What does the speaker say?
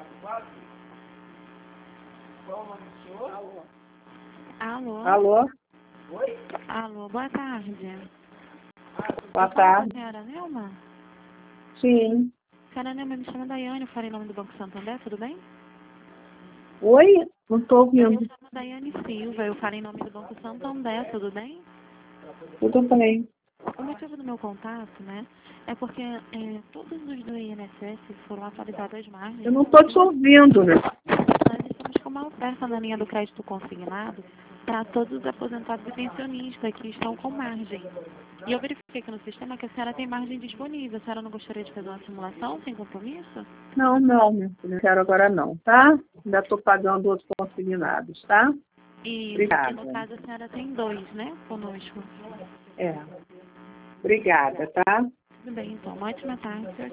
Alô? Alô? Alô, boa tarde. Boa Eu falo com a tarde. senhora Nelma? Sim. Senhora Nelma, me chama Daiane, eu falei em nome do Banco Santander, tudo bem? Oi? Não estou Eu ouvindo. me chamo Daiane Silva, eu falei em nome do Banco Santander, tudo bem? Tudo bem. O motivo do meu contato, né, é porque todos os do INSS foram atualizadas as margens. Eu não estou te ouvindo, né? Nós estamos com uma oferta na linha do crédito consignado para todos os aposentados e pensionistas que estão com margem. E eu verifiquei aqui no sistema que a senhora tem margem disponível. A senhora não gostaria de fazer uma simulação sem compromisso? Não, minha filha. Não quero agora não, tá? Ainda estou pagando outros consignados, tá? E Obrigada. no caso a senhora tem dois, né, conosco. É. Obrigada, tá? Tudo bem, então. Uma ótima tarde.